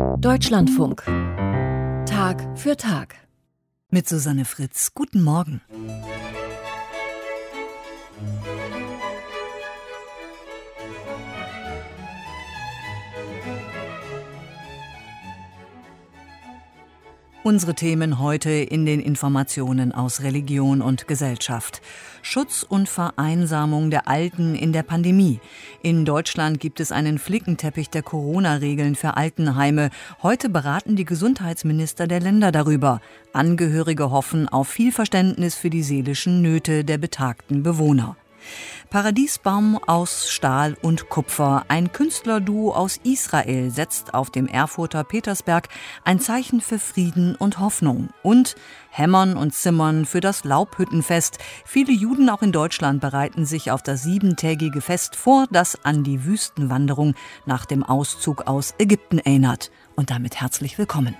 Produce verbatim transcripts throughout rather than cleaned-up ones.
Deutschlandfunk. Tag für Tag. Mit Susanne Fritz. Guten Morgen. Unsere Themen heute in den Informationen aus Religion und Gesellschaft. Schutz und Vereinsamung der Alten in der Pandemie. In Deutschland gibt es einen Flickenteppich der Corona-Regeln für Altenheime. Heute beraten die Gesundheitsminister der Länder darüber. Angehörige hoffen auf viel Verständnis für die seelischen Nöte der betagten Bewohner. Paradiesbaum aus Stahl und Kupfer. Ein Künstlerduo aus Israel setzt auf dem Erfurter Petersberg ein Zeichen für Frieden und Hoffnung. Und Hämmern und Zimmern für das Laubhüttenfest. Viele Juden auch in Deutschland bereiten sich auf das siebentägige Fest vor, das an die Wüstenwanderung nach dem Auszug aus Ägypten erinnert. Und damit herzlich willkommen.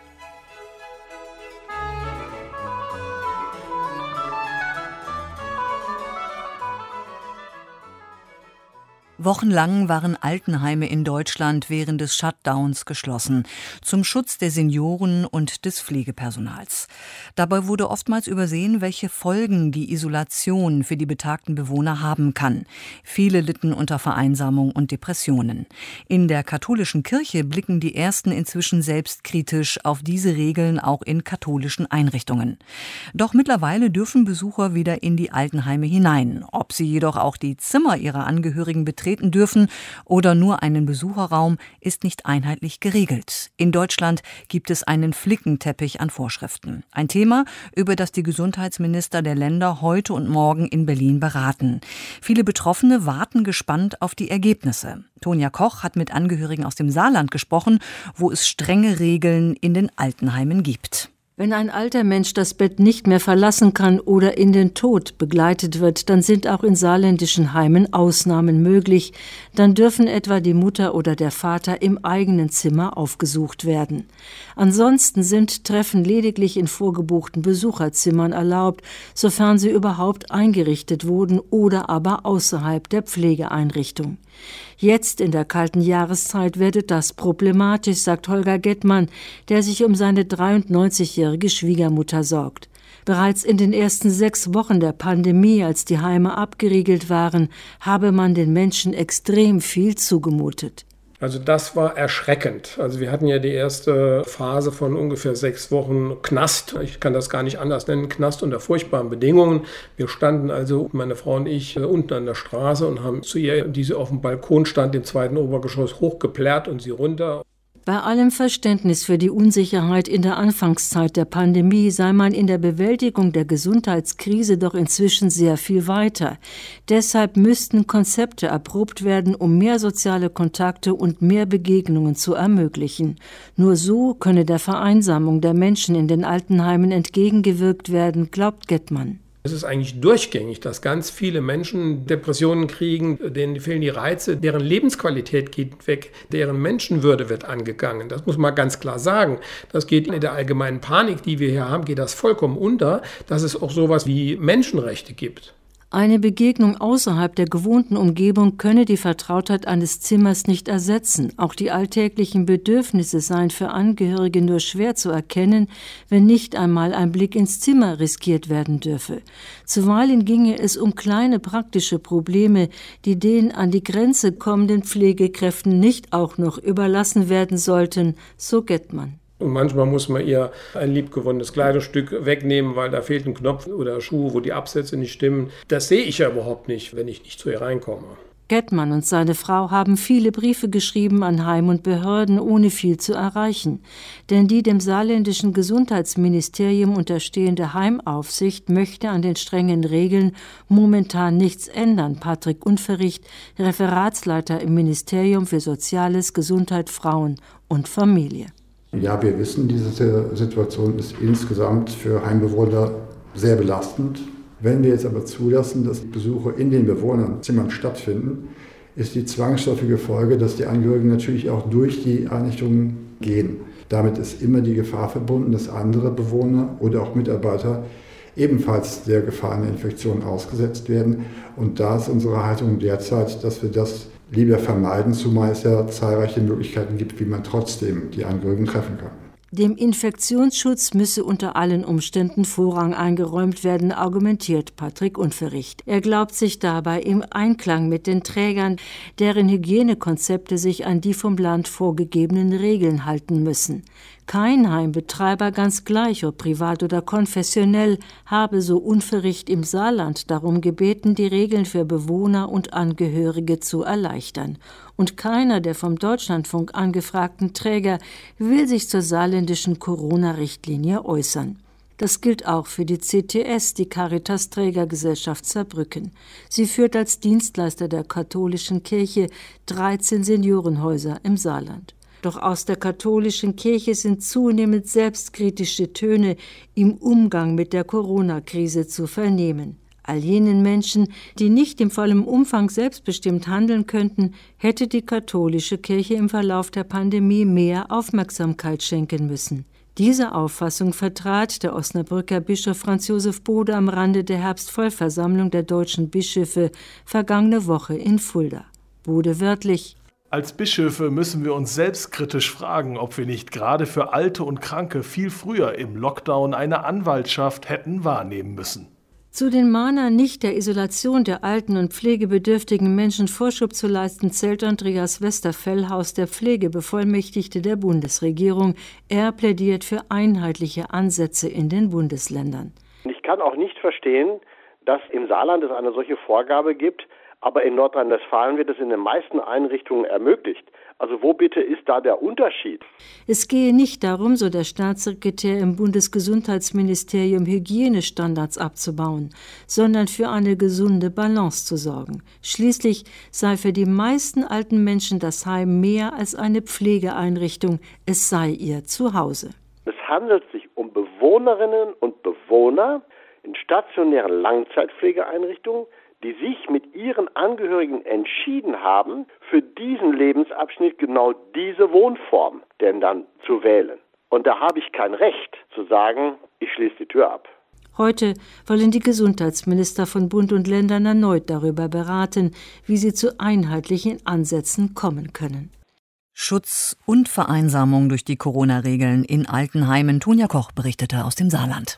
Wochenlang waren Altenheime in Deutschland während des Shutdowns geschlossen, zum Schutz der Senioren und des Pflegepersonals. Dabei wurde oftmals übersehen, welche Folgen die Isolation für die betagten Bewohner haben kann. Viele litten unter Vereinsamung und Depressionen. In der katholischen Kirche blicken die Ersten inzwischen selbstkritisch auf diese Regeln auch in katholischen Einrichtungen. Doch mittlerweile dürfen Besucher wieder in die Altenheime hinein. Ob sie jedoch auch die Zimmer ihrer Angehörigen betreten dürfen oder nur einen Besucherraum, ist nicht einheitlich geregelt. In Deutschland gibt es einen Flickenteppich an Vorschriften. Ein Thema, über das die Gesundheitsminister der Länder heute und morgen in Berlin beraten. Viele Betroffene warten gespannt auf die Ergebnisse. Tonja Koch hat mit Angehörigen aus dem Saarland gesprochen, wo es strenge Regeln in den Altenheimen gibt. Wenn ein alter Mensch das Bett nicht mehr verlassen kann oder in den Tod begleitet wird, dann sind auch in saarländischen Heimen Ausnahmen möglich. Dann dürfen etwa die Mutter oder der Vater im eigenen Zimmer aufgesucht werden. Ansonsten sind Treffen lediglich in vorgebuchten Besucherzimmern erlaubt, sofern sie überhaupt eingerichtet wurden oder aber außerhalb der Pflegeeinrichtung. Jetzt in der kalten Jahreszeit werde das problematisch, sagt Holger Gettmann, der sich um seine dreiundneunzigjährige Schwiegermutter sorgt. Bereits in den ersten sechs Wochen der Pandemie, als die Heime abgeriegelt waren, habe man den Menschen extrem viel zugemutet. Also das war erschreckend. Also wir hatten ja die erste Phase von ungefähr sechs Wochen Knast. Ich kann das gar nicht anders nennen, Knast unter furchtbaren Bedingungen. Wir standen also, meine Frau und ich, unten an der Straße und haben zu ihr, die sie auf dem Balkon stand, im zweiten Obergeschoss hochgeplärrt und sie runter. Bei allem Verständnis für die Unsicherheit in der Anfangszeit der Pandemie sei man in der Bewältigung der Gesundheitskrise doch inzwischen sehr viel weiter. Deshalb müssten Konzepte erprobt werden, um mehr soziale Kontakte und mehr Begegnungen zu ermöglichen. Nur so könne der Vereinsamung der Menschen in den Altenheimen entgegengewirkt werden, glaubt Gettmann. Es ist eigentlich durchgängig, dass ganz viele Menschen Depressionen kriegen, denen fehlen die Reize, deren Lebensqualität geht weg, deren Menschenwürde wird angegangen. Das muss man ganz klar sagen. Das geht in der allgemeinen Panik, die wir hier haben, geht das vollkommen unter, dass es auch sowas wie Menschenrechte gibt. Eine Begegnung außerhalb der gewohnten Umgebung könne die Vertrautheit eines Zimmers nicht ersetzen. Auch die alltäglichen Bedürfnisse seien für Angehörige nur schwer zu erkennen, wenn nicht einmal ein Blick ins Zimmer riskiert werden dürfe. Zuweilen ginge es um kleine praktische Probleme, die den an die Grenze kommenden Pflegekräften nicht auch noch überlassen werden sollten, so Gettmann. Und manchmal muss man ihr ein liebgewonnenes Kleidungsstück wegnehmen, weil da fehlt ein Knopf oder Schuh, wo die Absätze nicht stimmen. Das sehe ich ja überhaupt nicht, wenn ich nicht zu ihr reinkomme. Gettmann und seine Frau haben viele Briefe geschrieben an Heim und Behörden, ohne viel zu erreichen. Denn die dem saarländischen Gesundheitsministerium unterstehende Heimaufsicht möchte an den strengen Regeln momentan nichts ändern. Patrick Unverricht, Referatsleiter im Ministerium für Soziales, Gesundheit, Frauen und Familie. Ja, wir wissen, diese Situation ist insgesamt für Heimbewohner sehr belastend. Wenn wir jetzt aber zulassen, dass Besuche in den Bewohnerzimmern stattfinden, ist die zwangsläufige Folge, dass die Angehörigen natürlich auch durch die Einrichtungen gehen. Damit ist immer die Gefahr verbunden, dass andere Bewohner oder auch Mitarbeiter ebenfalls der Gefahr einer Infektion ausgesetzt werden. Und da ist unsere Haltung derzeit, dass wir das lieber vermeiden, zumal es ja zahlreiche Möglichkeiten gibt, wie man trotzdem die Angehörigen treffen kann. Dem Infektionsschutz müsse unter allen Umständen Vorrang eingeräumt werden, argumentiert Patrick Unverricht. Er glaubt sich dabei im Einklang mit den Trägern, deren Hygienekonzepte sich an die vom Land vorgegebenen Regeln halten müssen. Kein Heimbetreiber, ganz gleich ob privat oder konfessionell, habe, so Unverricht, im Saarland darum gebeten, die Regeln für Bewohner und Angehörige zu erleichtern. Und keiner der vom Deutschlandfunk angefragten Träger will sich zur saarländischen Corona-Richtlinie äußern. Das gilt auch für die C T S, die Caritas-Trägergesellschaft Saarbrücken. Sie führt als Dienstleister der katholischen Kirche dreizehn Seniorenhäuser im Saarland. Doch aus der katholischen Kirche sind zunehmend selbstkritische Töne im Umgang mit der Corona-Krise zu vernehmen. All jenen Menschen, die nicht im vollen Umfang selbstbestimmt handeln könnten, hätte die katholische Kirche im Verlauf der Pandemie mehr Aufmerksamkeit schenken müssen. Diese Auffassung vertrat der Osnabrücker Bischof Franz Josef Bode am Rande der Herbstvollversammlung der deutschen Bischöfe vergangene Woche in Fulda. Bode wörtlich: Als Bischöfe müssen wir uns selbstkritisch fragen, ob wir nicht gerade für Alte und Kranke viel früher im Lockdown eine Anwaltschaft hätten wahrnehmen müssen. Zu den Mahnern, nicht der Isolation der alten und pflegebedürftigen Menschen Vorschub zu leisten, zählt Andreas Westerfellhaus, der Pflegebevollmächtigte der Bundesregierung. Er plädiert für einheitliche Ansätze in den Bundesländern. Ich kann auch nicht verstehen, dass im Saarland es eine solche Vorgabe gibt, aber in Nordrhein-Westfalen wird es in den meisten Einrichtungen ermöglicht. Also wo bitte ist da der Unterschied? Es gehe nicht darum, so der Staatssekretär im Bundesgesundheitsministerium, Hygienestandards abzubauen, sondern für eine gesunde Balance zu sorgen. Schließlich sei für die meisten alten Menschen das Heim mehr als eine Pflegeeinrichtung, es sei ihr Zuhause. Es handelt sich um Bewohnerinnen und Bewohner in stationären Langzeitpflegeeinrichtungen, die sich mit ihren Angehörigen entschieden haben, für diesen Lebensabschnitt genau diese Wohnform denn dann zu wählen. Und da habe ich kein Recht zu sagen, ich schließe die Tür ab. Heute wollen die Gesundheitsminister von Bund und Ländern erneut darüber beraten, wie sie zu einheitlichen Ansätzen kommen können. Schutz und Vereinsamung durch die Corona-Regeln in Altenheimen. Tonja Koch berichtete aus dem Saarland.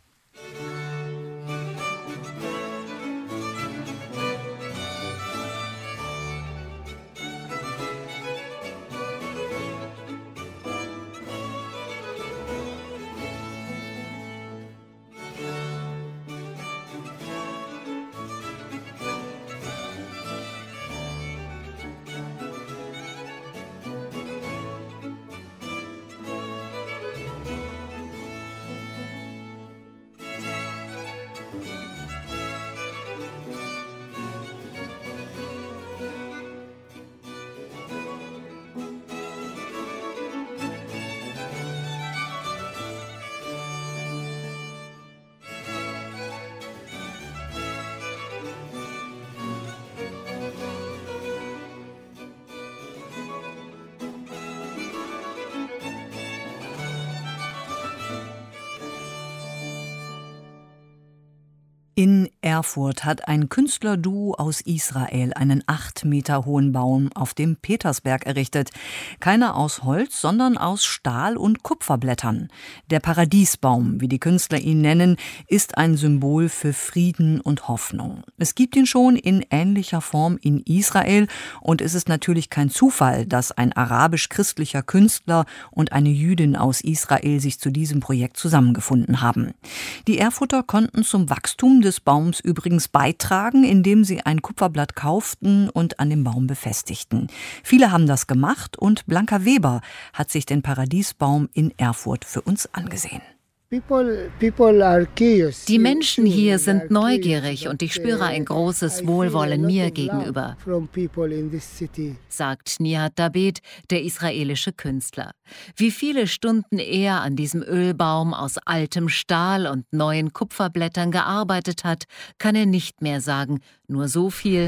In Erfurt hat ein Künstlerduo aus Israel einen acht Meter hohen Baum auf dem Petersberg errichtet. Keiner aus Holz, sondern aus Stahl- und Kupferblättern. Der Paradiesbaum, wie die Künstler ihn nennen, ist ein Symbol für Frieden und Hoffnung. Es gibt ihn schon in ähnlicher Form in Israel und es ist natürlich kein Zufall, dass ein arabisch-christlicher Künstler und eine Jüdin aus Israel sich zu diesem Projekt zusammengefunden haben. Die Erfurter konnten zum Wachstum des Baums übrigens beitragen, indem sie ein Kupferblatt kauften und an dem Baum befestigten. Viele haben das gemacht und Blanca Weber hat sich den Paradiesbaum in Erfurt für uns angesehen. Die Menschen hier sind neugierig und ich spüre ein großes Wohlwollen mir gegenüber, sagt Nihat Dabet, der israelische Künstler. Wie viele Stunden er an diesem Ölbaum aus altem Stahl und neuen Kupferblättern gearbeitet hat, kann er nicht mehr sagen. Nur so viel: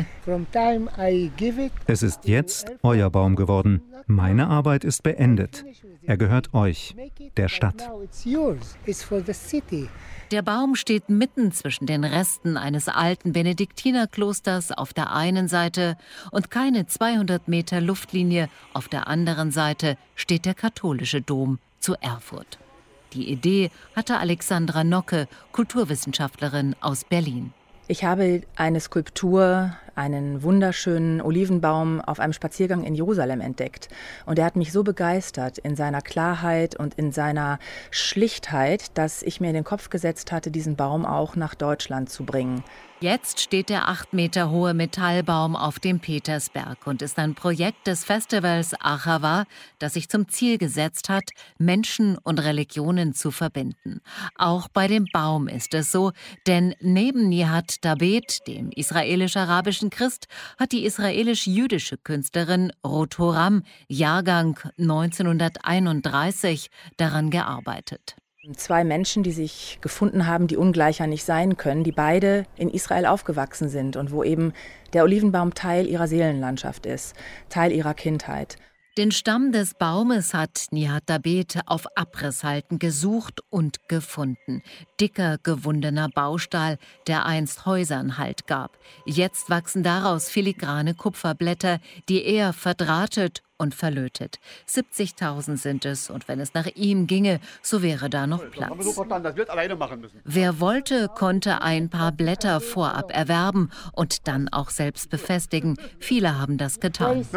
Es ist jetzt euer Baum geworden. Meine Arbeit ist beendet. Er gehört euch, der Stadt. is for the city. Der Baum steht mitten zwischen den Resten eines alten Benediktinerklosters auf der einen Seite und keine zweihundert Meter Luftlinie auf der anderen Seite steht der katholische Dom zu Erfurt. Die Idee hatte Alexandra Nocke, Kulturwissenschaftlerin aus Berlin. Ich habe eine Skulptur, einen wunderschönen Olivenbaum auf einem Spaziergang in Jerusalem entdeckt. Und er hat mich so begeistert in seiner Klarheit und in seiner Schlichtheit, dass ich mir in den Kopf gesetzt hatte, diesen Baum auch nach Deutschland zu bringen. Jetzt steht der acht Meter hohe Metallbaum auf dem Petersberg und ist ein Projekt des Festivals Achava, das sich zum Ziel gesetzt hat, Menschen und Religionen zu verbinden. Auch bei dem Baum ist es so, denn neben Nihat Dabet, dem israelisch-arabischen Christ, hat die israelisch-jüdische Künstlerin Ruth Horam, Jahrgang neunzehnhunderteinunddreißig, daran gearbeitet. Zwei Menschen, die sich gefunden haben, die ungleicher nicht sein können, die beide in Israel aufgewachsen sind und wo eben der Olivenbaum Teil ihrer Seelenlandschaft ist, Teil ihrer Kindheit. Den Stamm des Baumes hat Nihat Dabet auf Abrisshalden gesucht und gefunden. Dicker, gewundener Baustahl, der einst Häusern Halt gab. Jetzt wachsen daraus filigrane Kupferblätter, die er verdrahtet und verlötet. siebzigtausend sind es und wenn es nach ihm ginge, so wäre da noch Platz. Wer wollte, konnte ein paar Blätter vorab erwerben und dann auch selbst befestigen. Viele haben das getan.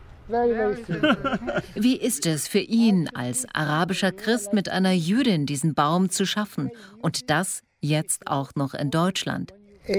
Wie ist es für ihn als arabischer Christ mit einer Jüdin diesen Baum zu schaffen und das jetzt auch noch in Deutschland?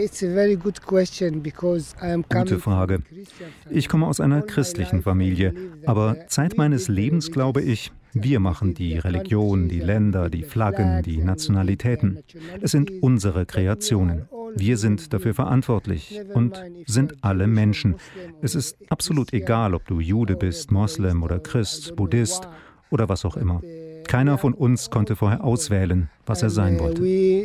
Gute Frage. Ich komme aus einer christlichen Familie, aber Zeit meines Lebens glaube ich, wir machen die Religion, die Länder, die Flaggen, die Nationalitäten. Es sind unsere Kreationen. Wir sind dafür verantwortlich und sind alle Menschen. Es ist absolut egal, ob du Jude bist, Moslem oder Christ, Buddhist oder was auch immer. Keiner von uns konnte vorher auswählen, was er sein wollte.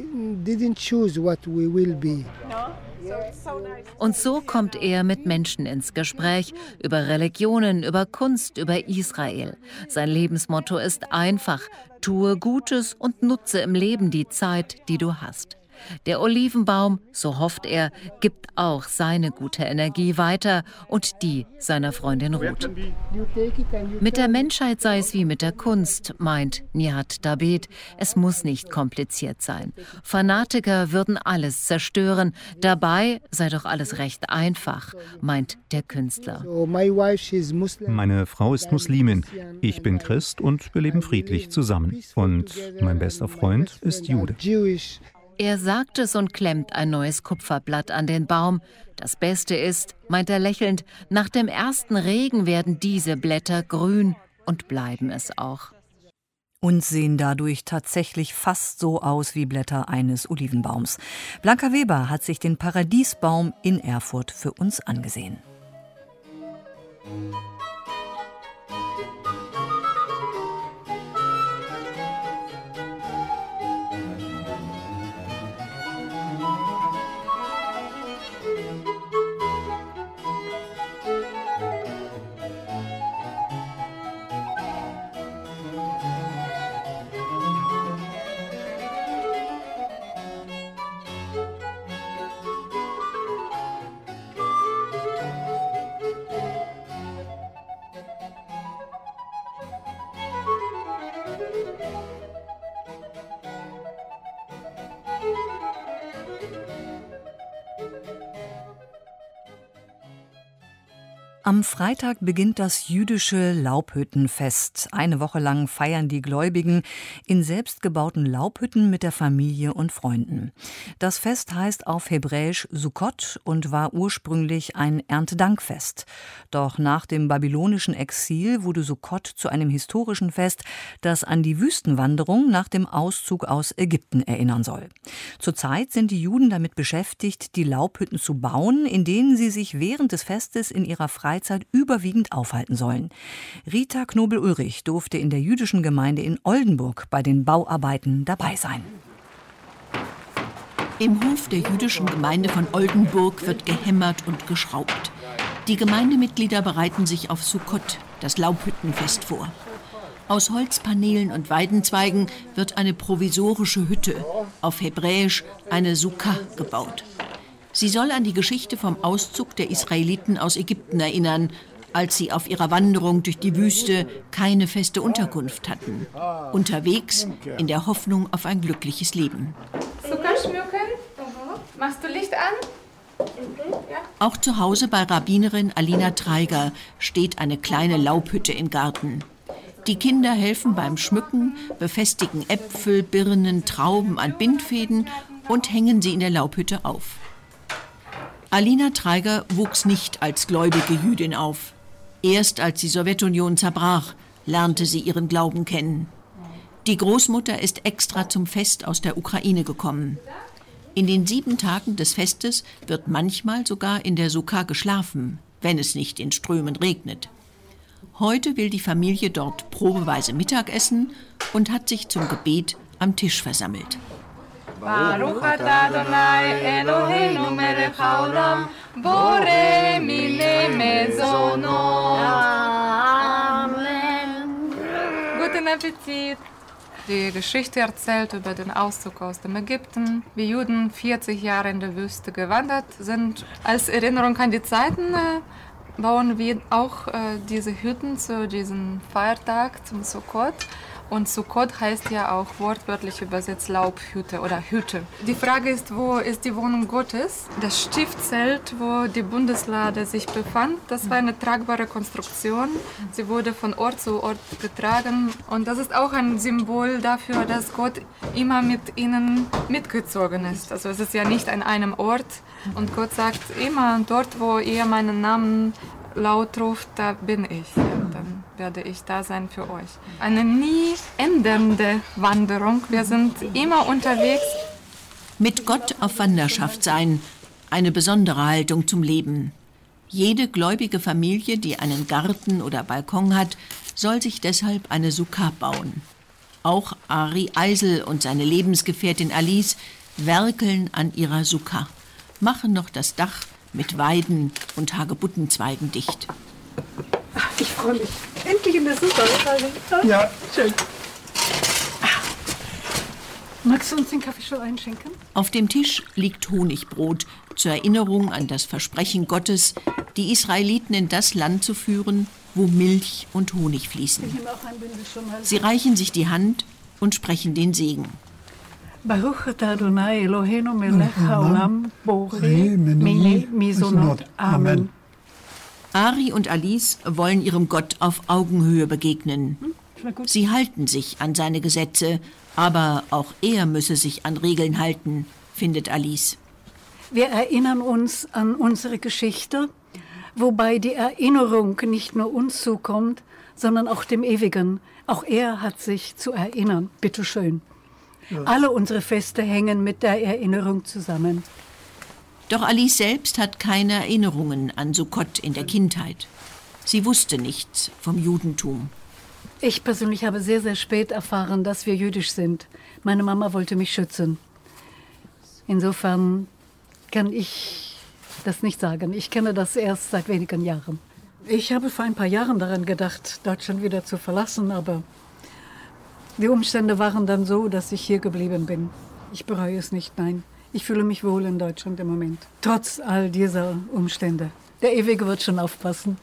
Und so kommt er mit Menschen ins Gespräch, über Religionen, über Kunst, über Israel. Sein Lebensmotto ist einfach: Tue Gutes und nutze im Leben die Zeit, die du hast. Der Olivenbaum, so hofft er, gibt auch seine gute Energie weiter und die seiner Freundin Ruth. Mit der Menschheit sei es wie mit der Kunst, meint Nihat Dabet. Es muss nicht kompliziert sein. Fanatiker würden alles zerstören. Dabei sei doch alles recht einfach, meint der Künstler. Meine Frau ist Muslimin, ich bin Christ und wir leben friedlich zusammen. Und mein bester Freund ist Jude. Er sagt es und klemmt ein neues Kupferblatt an den Baum. Das Beste ist, meint er lächelnd, nach dem ersten Regen werden diese Blätter grün und bleiben es auch. Und sehen dadurch tatsächlich fast so aus wie Blätter eines Olivenbaums. Blanca Weber hat sich den Paradiesbaum in Erfurt für uns angesehen. Am Freitag beginnt das jüdische Laubhüttenfest. Eine Woche lang feiern die Gläubigen in selbstgebauten Laubhütten mit der Familie und Freunden. Das Fest heißt auf Hebräisch Sukkot und war ursprünglich ein Erntedankfest. Doch nach dem babylonischen Exil wurde Sukkot zu einem historischen Fest, das an die Wüstenwanderung nach dem Auszug aus Ägypten erinnern soll. Zurzeit sind die Juden damit beschäftigt, die Laubhütten zu bauen, in denen sie sich während des Festes in ihrer Freizeit überwiegend aufhalten sollen. Rita Knobel-Ulrich durfte in der jüdischen Gemeinde in Oldenburg bei den Bauarbeiten dabei sein. Im Hof der jüdischen Gemeinde von Oldenburg wird gehämmert und geschraubt. Die Gemeindemitglieder bereiten sich auf Sukkot, das Laubhüttenfest, vor. Aus Holzpaneelen und Weidenzweigen wird eine provisorische Hütte, auf Hebräisch eine Sukkah, gebaut. Sie soll an die Geschichte vom Auszug der Israeliten aus Ägypten erinnern, als sie auf ihrer Wanderung durch die Wüste keine feste Unterkunft hatten. Unterwegs in der Hoffnung auf ein glückliches Leben. Sukkah schmücken? Machst du Licht an? Ja. Auch zu Hause bei Rabbinerin Alina Treiger steht eine kleine Laubhütte im Garten. Die Kinder helfen beim Schmücken, befestigen Äpfel, Birnen, Trauben an Bindfäden und hängen sie in der Laubhütte auf. Alina Treiger wuchs nicht als gläubige Jüdin auf. Erst als die Sowjetunion zerbrach, lernte sie ihren Glauben kennen. Die Großmutter ist extra zum Fest aus der Ukraine gekommen. In den sieben Tagen des Festes wird manchmal sogar in der Sukkah geschlafen, wenn es nicht in Strömen regnet. Heute will die Familie dort probeweise Mittag essen und hat sich zum Gebet am Tisch versammelt. Baruch atah Adonai Eloheinu melech haolam, borei minei mezonot. Amen. Guten Appetit. Die Geschichte erzählt über den Auszug aus dem Ägypten, wie Juden vierzig Jahre in der Wüste gewandert sind. Als Erinnerung an die Zeiten äh, bauen wir auch äh, diese Hütten zu diesem Feiertag, zum Sukkot. Und Sukkot heißt ja auch wortwörtlich übersetzt Laubhütte oder Hütte. Die Frage ist, wo ist die Wohnung Gottes? Das Stiftzelt, wo die Bundeslade sich befand, das war eine tragbare Konstruktion. Sie wurde von Ort zu Ort getragen. Und das ist auch ein Symbol dafür, dass Gott immer mit ihnen mitgezogen ist. Also es ist ja nicht an einem Ort. Und Gott sagt immer, dort, wo ihr meinen Namen laut ruft, da bin ich. Ja, dann werde ich da sein für euch. Eine nie ändernde Wanderung. Wir sind immer unterwegs. Mit Gott auf Wanderschaft sein, eine besondere Haltung zum Leben. Jede gläubige Familie, die einen Garten oder Balkon hat, soll sich deshalb eine Sukkah bauen. Auch Ari Eisel und seine Lebensgefährtin Alice werkeln an ihrer Sukkah, machen noch das Dach mit Weiden und Hagebuttenzweigen dicht. Ich freue mich. Endlich in der Suppe. Ja, schön. Magst du uns den Kaffee schon einschenken? Auf dem Tisch liegt Honigbrot zur Erinnerung an das Versprechen Gottes, die Israeliten in das Land zu führen, wo Milch und Honig fließen. Sie reichen sich die Hand und sprechen den Segen. Baruch atah Adonai Eloheinu melech haolam, borei minei mezonot. Amen. Ari und Alice wollen ihrem Gott auf Augenhöhe begegnen. Sie halten sich an seine Gesetze, aber auch er müsse sich an Regeln halten, findet Alice. Wir erinnern uns an unsere Geschichte, wobei die Erinnerung nicht nur uns zukommt, sondern auch dem Ewigen. Auch er hat sich zu erinnern. Bitte schön. Ja. Alle unsere Feste hängen mit der Erinnerung zusammen. Doch Alice selbst hat keine Erinnerungen an Sukkot in der Kindheit. Sie wusste nichts vom Judentum. Ich persönlich habe sehr, sehr spät erfahren, dass wir jüdisch sind. Meine Mama wollte mich schützen. Insofern kann ich das nicht sagen. Ich kenne das erst seit wenigen Jahren. Ich habe vor ein paar Jahren daran gedacht, Deutschland wieder zu verlassen, aber die Umstände waren dann so, dass ich hier geblieben bin. Ich bereue es nicht, nein. Ich fühle mich wohl in Deutschland im Moment. Trotz all dieser Umstände. Der Ewige wird schon aufpassen.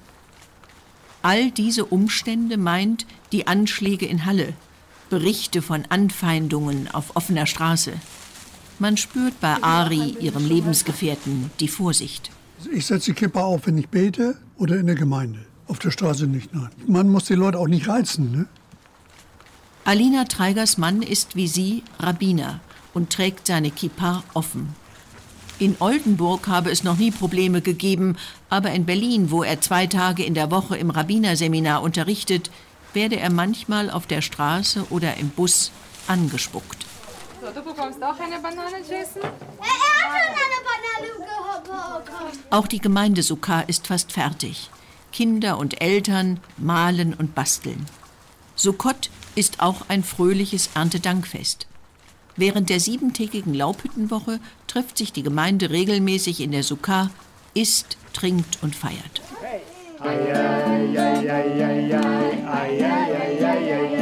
All diese Umstände meint die Anschläge in Halle, Berichte von Anfeindungen auf offener Straße. Man spürt bei Ari, ihrem Lebensgefährten, die Vorsicht. Ich setze die Kippe auf, wenn ich bete oder in der Gemeinde. Auf der Straße nicht, nein. Man muss die Leute auch nicht reizen, ne? Alina Treigers Mann ist wie sie Rabbiner und trägt seine Kippa offen. In Oldenburg habe es noch nie Probleme gegeben, aber in Berlin, wo er zwei Tage in der Woche im Rabbinerseminar unterrichtet, werde er manchmal auf der Straße oder im Bus angespuckt. So, du bekommst auch eine Banane, Jason? Er hat schon eine Banane gehabt. Auch die Gemeindesukkah ist fast fertig. Kinder und Eltern malen und basteln. Sukkot ist auch ein fröhliches Erntedankfest. Während der siebentägigen Laubhüttenwoche trifft sich die Gemeinde regelmäßig in der Sukkah, isst, trinkt und feiert. Ei, ei, ei, ei, ei, ei, ei, ei, ei, ei, ei.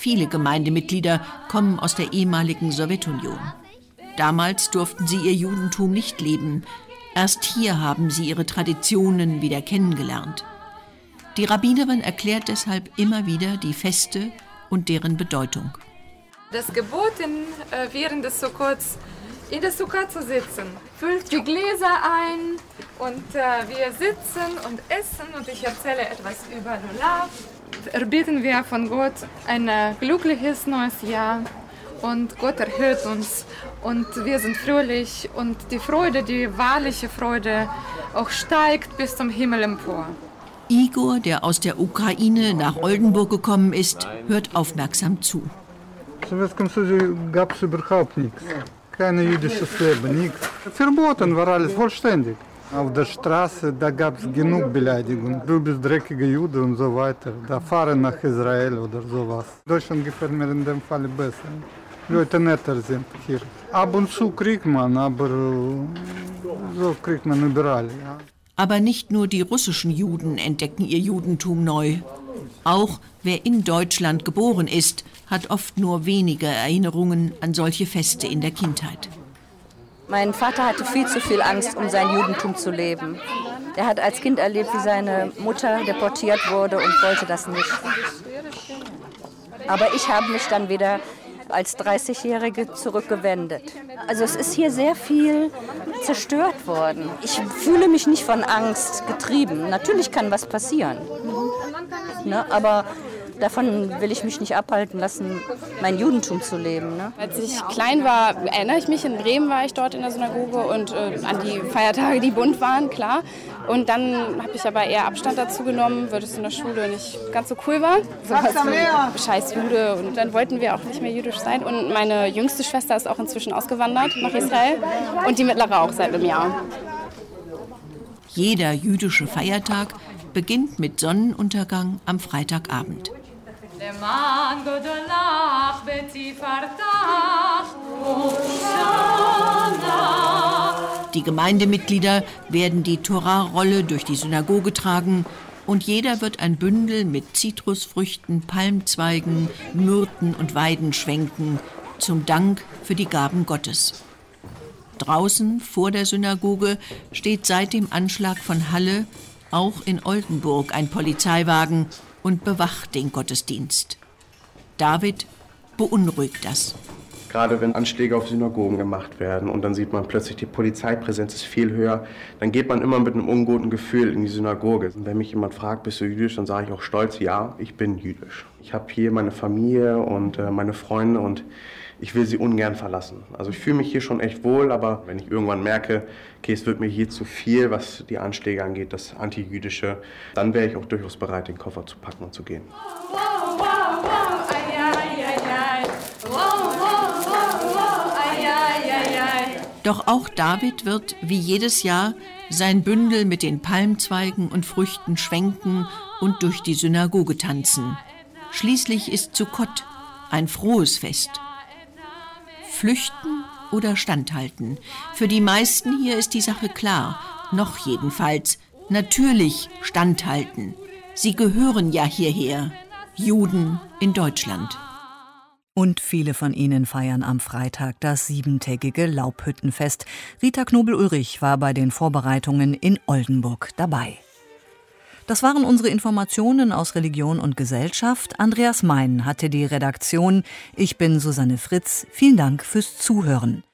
Viele Gemeindemitglieder kommen aus der ehemaligen Sowjetunion. Damals durften sie ihr Judentum nicht leben. Erst hier haben sie ihre Traditionen wieder kennengelernt. Die Rabbinerin erklärt deshalb immer wieder die Feste und deren Bedeutung. Das Gebot, in, äh, während des Sukkots in der Sukkah zu sitzen. Füllt die Gläser ein und äh, wir sitzen und essen und ich erzähle etwas über Lulav. Erbitten wir von Gott ein äh, glückliches neues Jahr und Gott erhört uns und wir sind fröhlich und die Freude, die wahrliche Freude auch steigt bis zum Himmel empor. Igor, der aus der Ukraine nach Oldenburg gekommen ist, hört aufmerksam zu. В Советском Союзе gab es überhaupt nichts. Kein jüdisches Leben, nichts. Verboten war alles, vollständig. Auf der Straße, da gab es genug Beleidigungen. Du bist dreckiger Jude und so weiter. Da fahren nach Israel oder sowas. Deutschland gefällt mir in dem Fall besser. Leute netter sind hier. Ab und zu kriegt man, aber so kriegt man überall. Ja. Aber nicht nur die russischen Juden entdecken ihr Judentum neu. Auch wer in Deutschland geboren ist, hat oft nur wenige Erinnerungen an solche Feste in der Kindheit. Mein Vater hatte viel zu viel Angst, um sein Judentum zu leben. Er hat als Kind erlebt, wie seine Mutter deportiert wurde und wollte das nicht. Aber ich habe mich dann wieder als dreißigjährige zurückgewendet. Also es ist hier sehr viel zerstört worden. Ich fühle mich nicht von Angst getrieben. Natürlich kann was passieren. Ne? Aber davon will ich mich nicht abhalten lassen, mein Judentum zu leben. Ne? Als ich klein war, erinnere ich mich, in Bremen war ich dort in der Synagoge und äh, an die Feiertage, die bunt waren, klar. Und dann habe ich aber eher Abstand dazu genommen, weil es in der Schule nicht ganz so cool war. So was wie scheiß Jude. Und dann wollten wir auch nicht mehr jüdisch sein. Und meine jüngste Schwester ist auch inzwischen ausgewandert nach Israel und die mittlere auch seit einem Jahr. Jeder jüdische Feiertag beginnt mit Sonnenuntergang am Freitagabend. Die Gemeindemitglieder werden die Torah-Rolle durch die Synagoge tragen und jeder wird ein Bündel mit Zitrusfrüchten, Palmzweigen, Myrten und Weiden schwenken, zum Dank für die Gaben Gottes. Draußen vor der Synagoge steht seit dem Anschlag von Halle auch in Oldenburg ein Polizeiwagen und bewacht den Gottesdienst. David beunruhigt das. Gerade wenn Anschläge auf Synagogen gemacht werden und dann sieht man plötzlich, die Polizeipräsenz ist viel höher, dann geht man immer mit einem unguten Gefühl in die Synagoge. Und wenn mich jemand fragt, bist du jüdisch, dann sage ich auch stolz, ja, ich bin jüdisch. Ich habe hier meine Familie und äh, meine Freunde und ich will sie ungern verlassen. Also ich fühle mich hier schon echt wohl, aber wenn ich irgendwann merke, okay, es wird mir hier zu viel, was die Anschläge angeht, das Antijüdische, dann wäre ich auch durchaus bereit, den Koffer zu packen und zu gehen. Doch auch David wird, wie jedes Jahr, sein Bündel mit den Palmzweigen und Früchten schwenken und durch die Synagoge tanzen. Schließlich ist Sukkot ein frohes Fest. Flüchten oder standhalten? Für die meisten hier ist die Sache klar. Noch jedenfalls. Natürlich standhalten. Sie gehören ja hierher. Juden in Deutschland. Und viele von ihnen feiern am Freitag das siebentägige Laubhüttenfest. Rita Knobel-Ulrich war bei den Vorbereitungen in Oldenburg dabei. Das waren unsere Informationen aus Religion und Gesellschaft. Andreas Mein hatte die Redaktion. Ich bin Susanne Fritz. Vielen Dank fürs Zuhören.